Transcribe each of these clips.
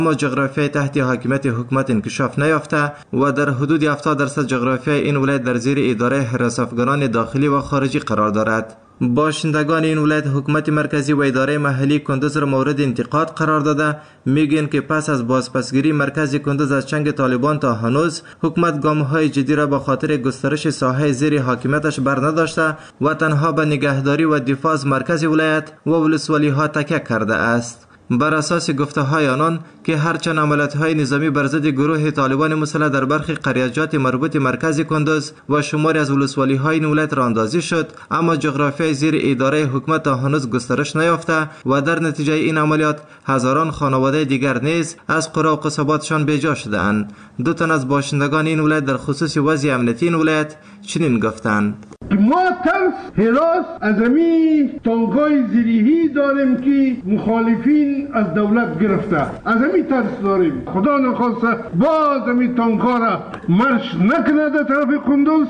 اما جغرافیای تحت حاکمیت حکومت انکشاف نیافته و در حدود 70% جغرافیای این ولایت در زیر اداره حراس افغانان داخلی و خارجی قرار دارد. باشندگان این ولایت حکومت مرکزی و اداره محلی کندوز را مورد انتقاد قرار داده. میگن که پس از بازپسگیری مرکز کندوز از چنگ طالبان تا هنوز حکومت گام‌های جدی را به خاطر گسترش ساحه زیر حاکمیتش بر نداشته و تنها به نگهداری و دفاع از مرکز ولایت و ولسوالی‌ها تکیه کرده است. بر اساس گفته‌های آنان که هرچند عملیات‌های نظامی بر ضد گروه طالبان مسلح در برخی قریچات مربوط مرکز کندوز و شماری از ولسوالی‌های این ولایت را اندازی شد، اما جغرافیای زیر اداره حکومت تا هنوز گسترش نیافته و در نتیجه این عملیات هزاران خانواده دیگر نیز از قرى و قصباتشان بیجا شده‌اند. دو تن از باشندگان این ولایت در خصوص وضع امنیتی این ولایت چنین گفتند: ما ترس هراس از امی تانکای زیریهی داریم که مخالفین از دولت گرفته، از امی ترس داریم. خدا نخواسته باز امی تانکا را مرش نکنه در طرف کندوز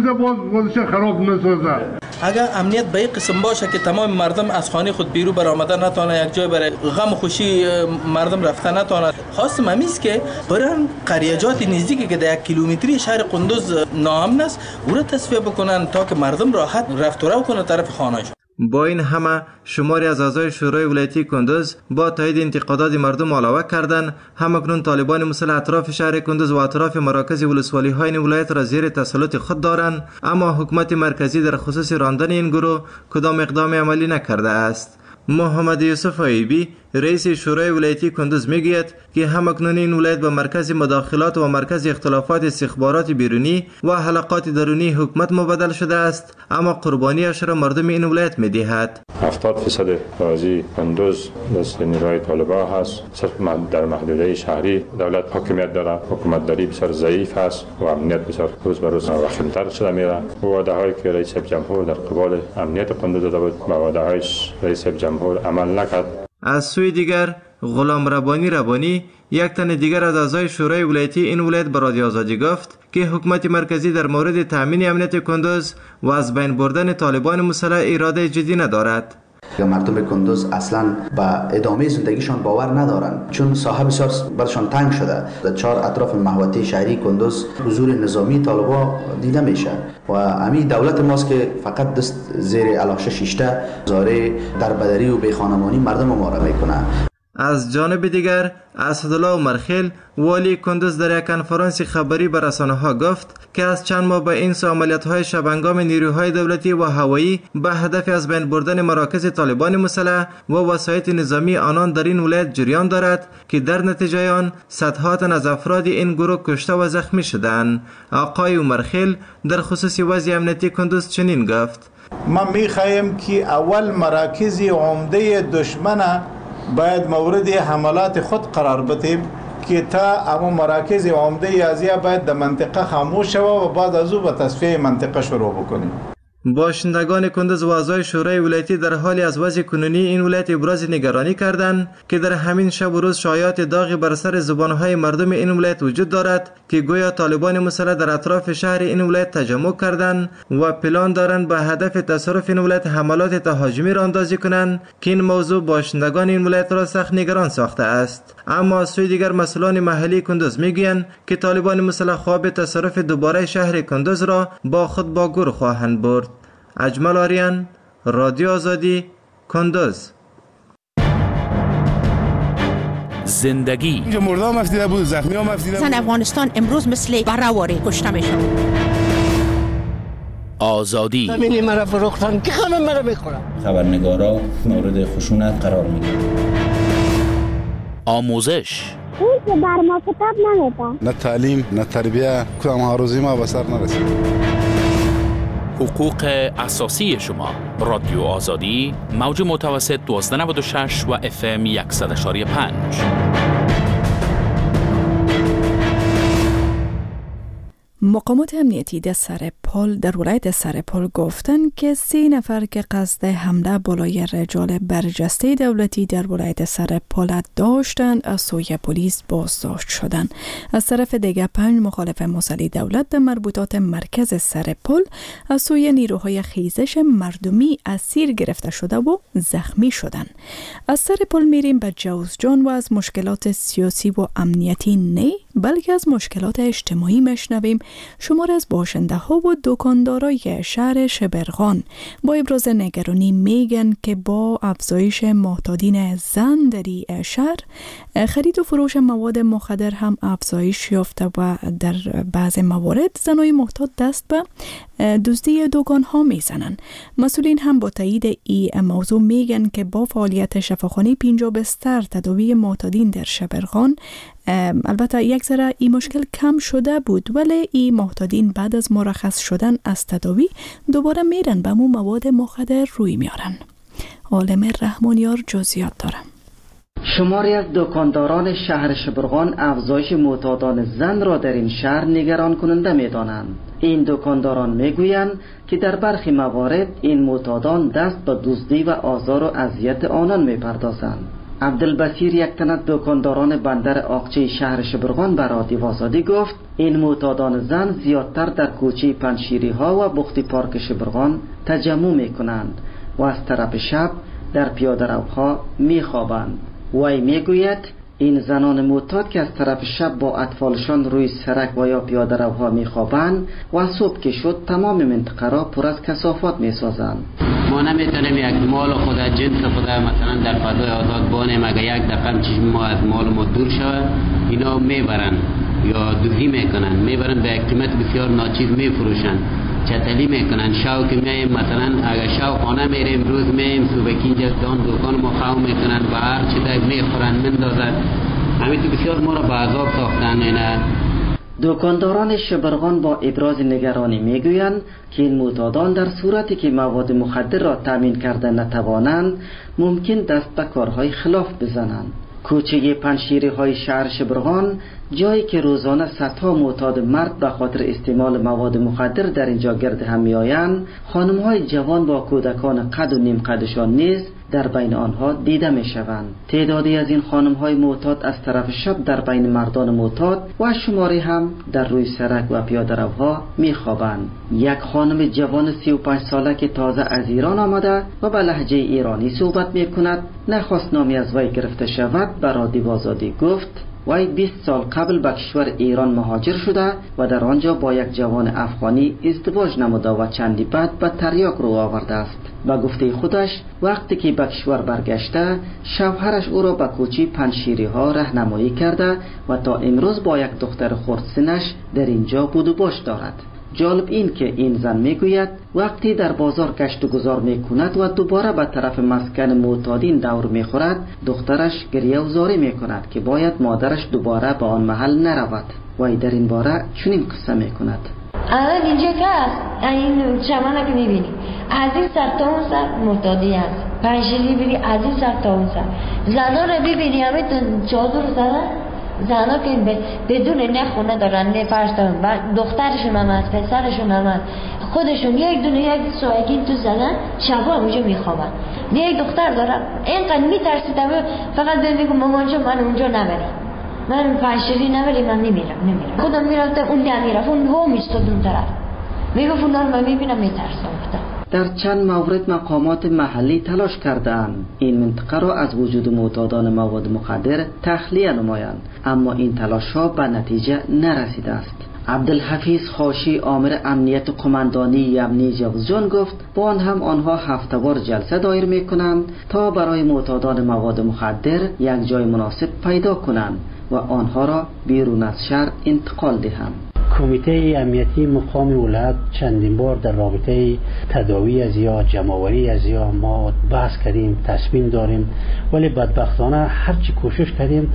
بازش خراب نسازه. اگر امنیت به این قسم باشه که تمام مردم از خانه خود بیرون برآمده نتونه، یک جای برای غم و خوشی مردم رفته نتونه، خواستم همیست که برن قریجات نزدیکی که در 1 کیلومتری شهر کندوز ناامن است او را تصفیه بکنن تا که مردم راحت رفت و رو کنه طرف خانه‌شون. با این همه شماری از اعضای شورای ولایتی کندوز با تایید انتقادات مردم علاوه کردند همکنون طالبان مسلح اطراف شهر کندوز و اطراف مراکز ولسوالی‌های این ولایت را زیر تسلط خود دارند، اما حکومت مرکزی در خصوص راندن این گروه کدام اقدام عملی نکرده است. محمد یوسف ایبی رئیس شورای ولایتی کندوز میگوید که همکنون این ولایت به مرکز مداخلات و مرکز اختلافات استخبارات بیرونی و حلقات درونی حکومت مبادل شده است، اما قربانیش را مردم این ولایت میدهد. 70% اراضی کندوز دست نیروهای طالبان هست. صرف در محدوده شهری دولت حاکمیت داره، حکومت داری بسیار ضعیف است و امنیت بسیار روز به روز وخیم‌تر شده میره. وعده‌هایی که رئیس جمهور در قبال امنیت کندوز داده بود به وعده‌هایش رئیس جمهور عمل نکرد. از سوی دیگر غلام ربانی یک تن دیگر از اعضای شورای ولایتی این ولایت به رادیو آزادی گفت که حکومت مرکزی در مورد تامین امنیت کندوز و از بین بردن طالبان مسلح اراده جدی ندارد. مردم کندوز اصلا به ادامه زندگیشان باور ندارن، چون ساحه بسیار برشان تنگ شده. در 4 اطراف محوطه شهری کندوز حضور نظامی طالبان دیده میشه و همین دولت ماست که فقط دست زیر علاشش شیشته زاره در بدری و بیخانمانی مردم ما را میکنه. از جانب دیگر اسدالله عمرخیل والی کندوز در یک کنفرانس خبری به رسانه‌ها گفت که از چند ماه به این سو عملیات‌های شبانگام نیروهای دولتی و هوایی به هدف از بین بردن مراکز طالبان مسلح و وسایط نظامی آنان در این ولایت جریان دارد که در نتیجه آن صدها تن از افراد این گروه کشته و زخمی شدند. آقای عمرخیل در خصوص وضع امنیتی کندوز چنین گفت: ما می‌خواهیم که اول مراکز عمده دشمن باید مورد حملات خود قرار بدیم که تا اما مراکز عمده ازیا باید در منطقه خاموش شود و بعد از او به تصفیه منطقه شروع بکنیم. باشندگان کندوز و اعضای شورای ولایتی در حالی از وضع کنونی این ولایت ابراز نگرانی کردند که در همین شب و روز شایعات داغی بر سر زبانهای مردم این ولایت وجود دارد که گویا طالبان مسلح در اطراف شهر این ولایت تجمع کردند و پلان دارند به هدف تصرف این ولایت حملات تهاجمی را اندازی کنند که این موضوع باشندگان این ولایت را سخت نگران ساخته است. اما از سوی دیگر مسئولان محلی کندوز میگویند که طالبان مسلح خواب تصرف دوباره شهر کندوز را با خود با گور خواهند برد. اجمل آریان، رادیو آزادی، کندوز. زندگی اینجا مردم مفتیده بود، زخمی ها مفتیده بود. زن افغانستان امروز مثل برهواری کشته میشن. آزادی زمینی مرا فروختن که همه مرا میخورن. خبرنگارا مورد خشونت قرار میگیرن. آموزش اون که بر ما کتاب نمیده. نه تعلیم نه تربیه کدام هاروزی ما به سر نرسید. حقوق اساسی شما. رادیو آزادی موج متوسط 1296 و FM 100.5. مقامات امنیتی در سرپل در ولایت سرپل گفتند که 3 نفر که قصد حمله بالای رجال برجسته دولتی در ولایت سرپل داشتند از سوی پلیس بازداشت شدند. از طرف دیگر 5 مخالف مسلح دولت در مربوطات مرکز سرپل از سوی نیروهای خیزش مردمی اسیر گرفته شده و زخمی شدند. از سرپل میریم به جوزجان و از مشکلات سیاسی و امنیتی نه بلکه از مشکلات اجتماعی مشنویم. شمار از باشنده ها و دکاندارای شهر شبرغان با ابراز نگرانی میگن که با افزایش معتادین زن در این شهر خرید و فروش مواد مخدر هم افزایش یافته و در بعض موارد زنای معتاد دست به دزدی دکان ها میزنن. مسئولین هم با تایید این موضوع میگن که با فعالیت شفاخانه 50 بستر تداوی معتادین در شبرغان البته یک ذره این مشکل کم شده بود، ولی این معتادین بعد از مرخص شدن از تداوی دوباره میرن به مو مواد مخدر روی میارن. عالم رحمانیار جزئیات داره. شماری از دکانداران شهر شبرغان افزایش معتادان زن را در این شهر نگران کننده می‌دانند. این دکانداران میگویند که در برخی موارد این معتادان دست به دزدی و آزار و اذیت آنان می‌پردازند. عبدالبصیر یک تن از دکانداران بندر آقچه شهر شبرغان به رادیو آزادی گفت این معتادان زن زیادتر در کوچه پنشیری ها و بخت پارک شبرغان تجمع می‌کنند و از طرف شب در پیاده روها می‌خوابند. وی میگوید این زنان معتاد که از طرف شب با اطفالشان روی سرک و یا پیاده روها میخوابند و صبح که شد تمام منطقه را پر از کثافات میسازند. ما نمیتونیم یک مال خود جنس خود مثلا در فضای آزاد بانیم، اگر یک دقیقه چشم ما از مال ما دور شود اینا میبرن یا دزدی میکنن، میبرن به قیمت بسیار ناچیز میفروشن، چتلی میکنن. شاو که میایم مثلا اگر شاو خانه میریم روز میایم صبح اینجا دان دکان ما خاو میکنن و هر چی در میخورن مندازن. همین تو بسیار ما را به عذاب ساختن. اینا دکانداران شبرغان با ابراز نگرانی میگویند که این معتادان در صورتی که مواد مخدر را تامین کرده نتوانند ممکن دست به کارهای خلاف بزنند. کوچه پنشیری های شهر شبرغان جایی که روزانه صدها معتاد مرد به خاطر استعمال مواد مخدر در اینجا گرد هم می آیند، خانم های جوان با کودکان قد و نیم قدشان نیز در بین آنها دیده می شوند. تعدادی از این خانم های معتاد از طرف شب در بین مردان معتاد و شماری هم در روی سرک و پیاده روها می خوابند. یک خانم جوان 35 ساله که تازه از ایران آمده و به لهجه ایرانی صحبت می کند نخواست نامی از وی گرفته شود به رادیو آزادی گفت وی 20 سال قبل به کشور ایران مهاجر شده و در آنجا با یک جوان افغانی ازدواج نموده و چندی بعد به تریاک رو آورده است. به گفته خودش وقتی که به کشور برگشته شوهرش او را به کوچه پنشیری ها راهنمایی کرده و تا امروز با یک دختر خردسنش در اینجا بود و باش دارد. جالب این که این زن میگوید وقتی در بازار گشت و گذار میکند و دوباره به طرف مسکن معتادین دور میخورد دخترش گریه و زاری میکند که باید مادرش دوباره به آن محل نرود. و در این باره چنین قصه میکند. الان اینجا که هست این چمنه که میبینی از این سر تا اون سر معتادی هست. پنشیری بری از این سر تا اون سر زنها رو ببینی همه چادر زدن. زنها که بدون نه خونه دارن نه فرش دارن، دخترشون هم هست پسرشون هم هست، خودشون یک دونه یک سوگین تو زدن شبا اونجا میخوابن. یک دختر دارم اینقدر میترسیدم فقط بگم مامان جان من اونجا نبری، من پنشیری نبری، من نمیرم. خودم میرفتم اون نمیرفت اون هو میستاد اون طرف میگفت اون رو من میبینم میترسم. در چند مورد مقامات محلی تلاش کردند این منطقه را از وجود معتادان مواد مخدر تخلیه نمایند، اما این تلاش ها به نتیجه نرسیده است. عبدالحفیظ خاشی آمر امنیت قماندانی یمنی جوزجان گفت با آن هم آنها هفته‌وار جلسه دایر میکنند تا برای معتادان مواد مخدر یک جای مناسب پیدا کنند و آنها را بیرون از شهر انتقال دهند. کمیته امنیتی مقام ولایت چندین بار در رابطه تداوی از یا جمع‌آوری از یا ما بحث کردیم، تصمیم داریم، ولی بدبختانه هرچی کوشش کردیم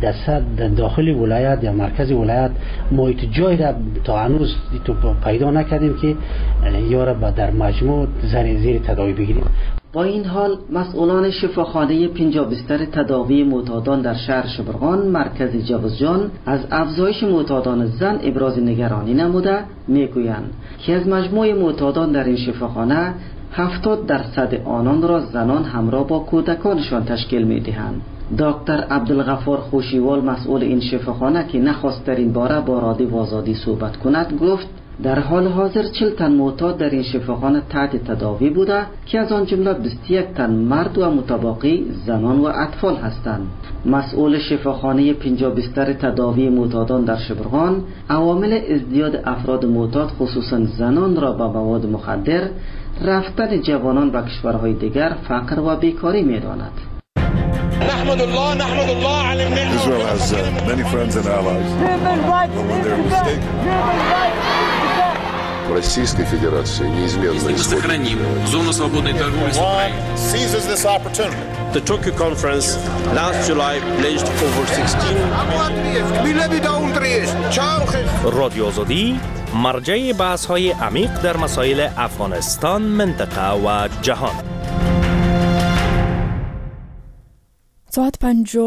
در داخل ولایت یا مرکز ولایت محیط جای را تا هنوز پیدا نکردیم که یا را در مجموع زیر تداوی بگیریم. با این حال مسئولان شفاخانه 50 بستر تداوی معتادان در شهر شبرغان مرکز جوزجان از افزایش معتادان زن ابراز نگرانی نموده میگویند که از مجموع معتادان در این شفاخانه 70% آنان را زنان همراه با کودکانشان تشکیل می‌دهند. دکتر عبدالغفار خوشیوال مسئول این شفاخانه که نخواست در این باره با رادیو آزادی صحبت کند گفت در حال حاضر 40 تن معتاد در این شفاخانه تحت تداوی بوده که از آن جمله 21 تن مرد و متباقی زنان و اطفال هستند. مسئول شفاخانه 50 بستر تداوی معتادان در شبرغان عوامل ازدیاد افراد معتاد خصوصا زنان را به مواد مخدر، رفتن جوانان به کشورهای دیگر، فقر و بیکاری می‌داند. نحمد الله على النعمة. Israel has many friends and allies. When they're mistaken. Российской Федерации неизменно сохраним зону свободной торговли с Украиной. Seizes this opportunity. The Tokyo conference last July pledged over 16 رادیو آزادی مرجع بحث‌های عمیق در مسائل افغانستان، منطقه و جهان. ساعت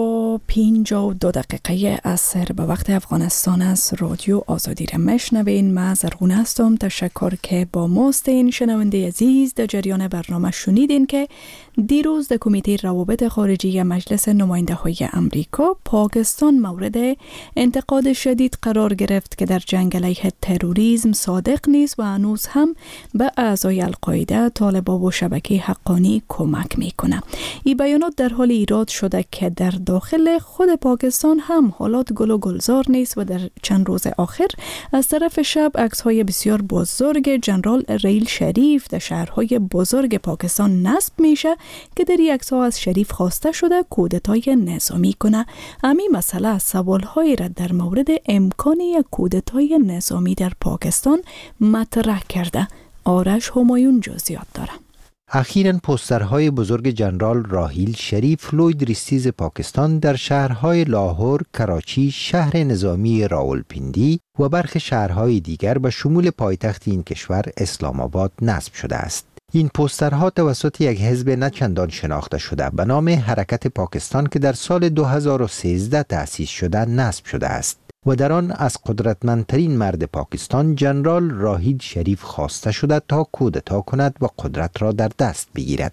5:52 عصر به وقت افغانستان است. رادیو آزادی را میشنوین. من زرغونه هستم. تشکر که با ماست. این شنونده عزیز در جریان برنامه شنیدین که دیروز در کمیته روابط خارجی مجلس نماینده های امریکا پاکستان مورد انتقاد شدید قرار گرفت که در جنگ علیه تروریسم صادق نیست و هنوز هم به اعضای القاعده، طالبان و شبکه حقانی کمک میکنه. این بیانات در حال ایراد شده که در داخل خود پاکستان هم حالات گل و گلزار نیست و در چند روز آخر از طرف شب عکس‌های بسیار بزرگ جنرال ریل شریف در شهرهای بزرگ پاکستان نصب میشه که در این عکس‌ها از شریف خواسته شده کودتای نظامی کنه. همین مسئله سوال‌هایی را در مورد امکان یک کودتای نظامی در پاکستان مطرح کرده. آرش همایون جزئیات داره. اخیراً پوسترهای بزرگ جنرال راحیل شریف لوید ریستیز پاکستان در شهرهای لاهور، کراچی، شهر نظامی راولپیندی و برخی شهرهای دیگر به شمول پایتخت این کشور اسلام آباد نصب شده است. این پوسترها توسط یک حزب نچندان شناخته شده به نام حرکت پاکستان که در سال 2013 تأسیس شده نصب شده است و در آن از قدرتمندترین مرد پاکستان جنرال راحیل شریف خواسته شده تا کودتا کند و قدرت را در دست بگیرد.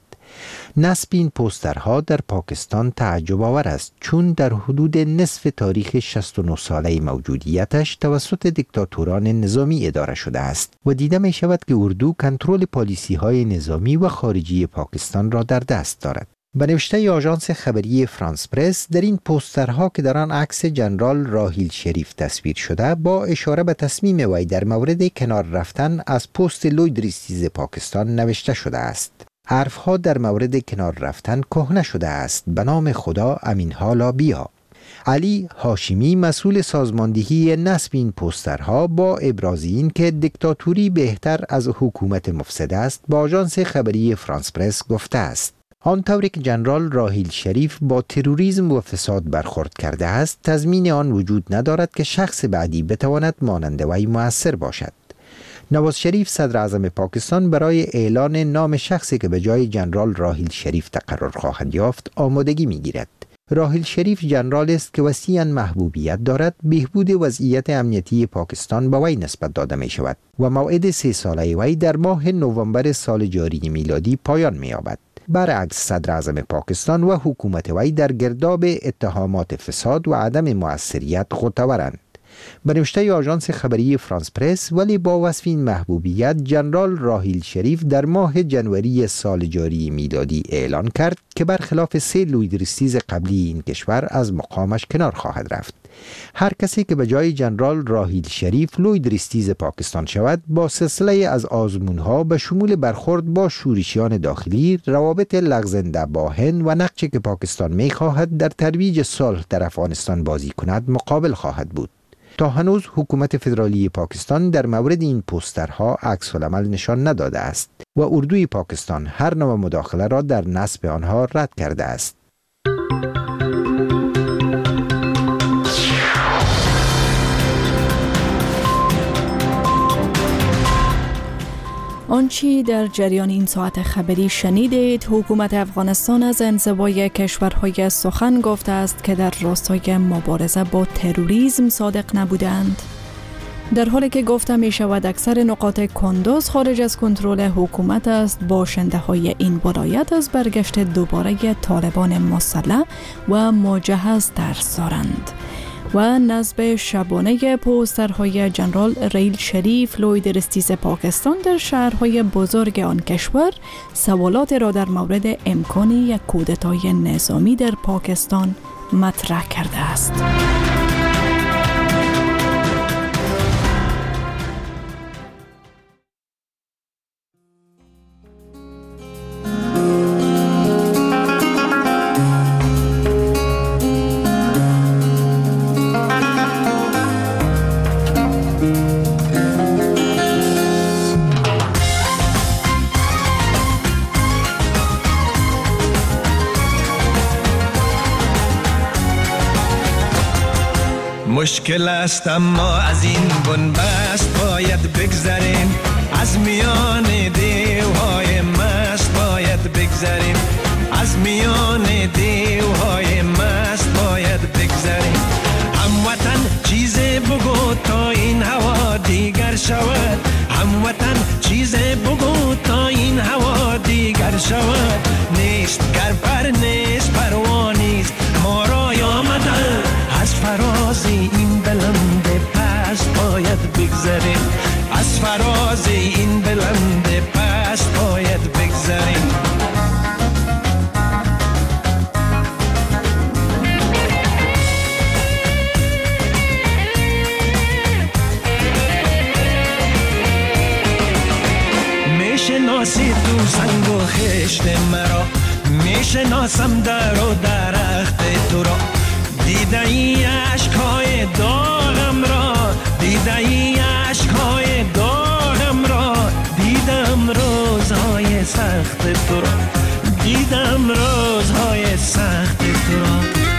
نصب این پوسترها در پاکستان تعجب آور است چون در حدود نصف تاریخ 69 ساله موجودیتش توسط دیکتاتوران نظامی اداره شده است و دیده می شود که اردو کنترل پالیسی های نظامی و خارجی پاکستان را در دست دارد. به نوشته آژانس خبری فرانس پرس در این پوسترها که در آن عکس جنرال راحیل شریف تصویر شده با اشاره به تصمیم وی در مورد کنار رفتن از پست لوید ریستیز پاکستان نوشته شده است. حرفها در مورد کنار رفتن کهنه شده است. به نام خدا امین حالا بیا. علی هاشمی مسئول سازماندهی نصب این پوسترها با ابراز این که دیکتاتوری بهتر از حکومت مفسد است با آژانس خبری فرانس پرس گفته است. آنطوری که جنرال راحیل شریف با تروریسم و فساد برخورد کرده است، تضمین آن وجود ندارد که شخص بعدی بتواند مانند وی مؤثر باشد. نواز شریف صدر اعظم پاکستان برای اعلان نام شخصی که به جای جنرال راحیل شریف تقرر خواهد یافت آمادگی می‌گیرد. راحیل شریف جنرال است که وسیعاً محبوبیت دارد. بهبود وضعیت امنیتی پاکستان به وی نسبت داده می شود و موعد 3 ساله وی در ماه نوامبر سال جاری میلادی پایان می‌یابد. برعکس صدر اعظم پاکستان و حکومت وی در گرداب اتهامات فساد و عدم مؤثریت غوطه‌ورند. به نوشته آژانس خبری فرانس پرس ولی با وصف این محبوبیت جنرال راحیل شریف در ماه جنوری سال جاری میلادی اعلان کرد که برخلاف 3 لوید ریستیز قبلی این کشور از مقامش کنار خواهد رفت. هر کسی که به جای جنرال راحیل شریف لوید ریستیز پاکستان شود با سلسله از آزمونها به شمول برخورد با شورشیان داخلی، روابط لغزنده با هند و نقشی که پاکستان می خواهد در ترویج صلح در افغانستان بازی کند مقابل خواهد بود. تا هنوز حکومت فدرالی پاکستان در مورد این پوسترها عکس العمل نشان نداده است و اردوی پاکستان هر نوع مداخله را در نصب آنها رد کرده است. چنانچه در جریان این ساعت خبری شنیدید، حکومت افغانستان از انزوای کشورهای سخن گفته است که در راستای مبارزه با تروریسم صادق نبودند. در حالی که گفته می شود اکثر نقاط کندوز خارج از کنترل حکومت است، باشنده های این ولایت از برگشت دوباره طالبان مسلح و مجهز ترس دارند. و نصب شبانه پوسترهای جنرال ریل شریف لوید ریستیز پاکستان در شهرهای بزرگ آن کشور سوالات را در مورد امکان یک کودتای نظامی در پاکستان مطرح کرده است. مشکل است اما از این بنبست باید بگذریم، از میان دیوهای مست باید بگذریم، از میان دیوهای مست باید بگذریم. هموطن چیزی بگو تا این هوا دیگر شود، هموطن چیزی بگو تا این هوا دیگر شود. نیست گر پر نیست پروانیست ما را آمده، از فراز این بلند پست باید بگذریم، از فراز این بلند پست باید بگذریم. میشناسی تو سنگ و خشت مرا، میشناسم در و درخت تو را. دیده ای عشقهای داغم را، دیده ای عشقهای داغم را، دیدم روزهای سخت تو را، دیدم روزهای سخت تو را.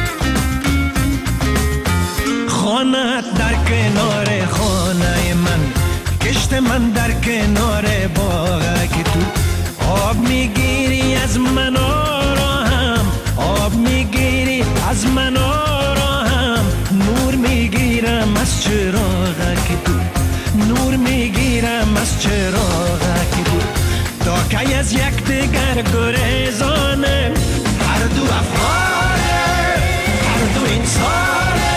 خانه در کنار خانه من، کشت من در کنار باغ که تو آب میگیری از من آرام، آب میگیری از من آرام، نور میگیرم از چراغ که تو، نور میگیرم از چراغ که تو. تا که از یک دیگر گریزانه، هر دو افغانه، هر دو انسانه.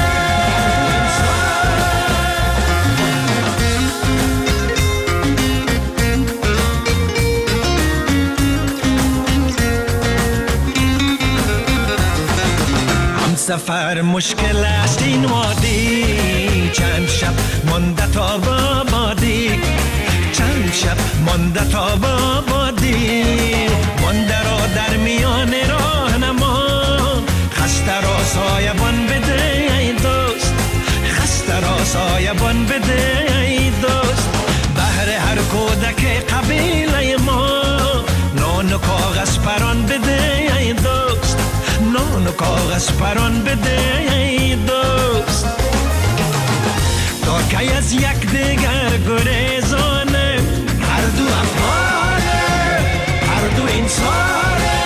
سفر مشکل است این وادی، چند شب مانده تا آبادی، چند شب مانده تا آبادی. مانده را در میان راه نما، خسته را سایبان بده ای دوست، خسته را سایبان بده ای دوست. بهر هر کودک قبیله ما نان و کاغذ پران بده ای دوست، نان و کاغذ پران بده ای دوست. تا که از یک دیگر گریزانه، هر دو افغانه، هر دو انسانه.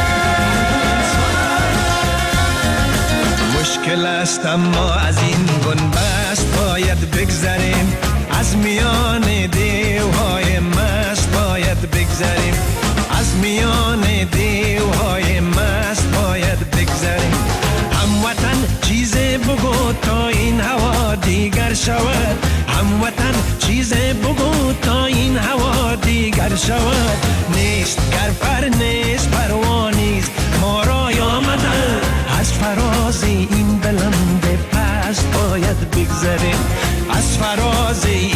مشکل است اما از این بنبست باید بگذریم، از میان دیوهای مست باید بگذریم، از میان دیوهای مست باید بگذریم. هموطن چیزی بگو تا این هوا دیگر شود، هموطن چیزی بگو تا این هوا دیگر شود. نیست گر پر نیست پروانیست ما را آمده، از فراز این بلند پست باید بگذریم، از فراز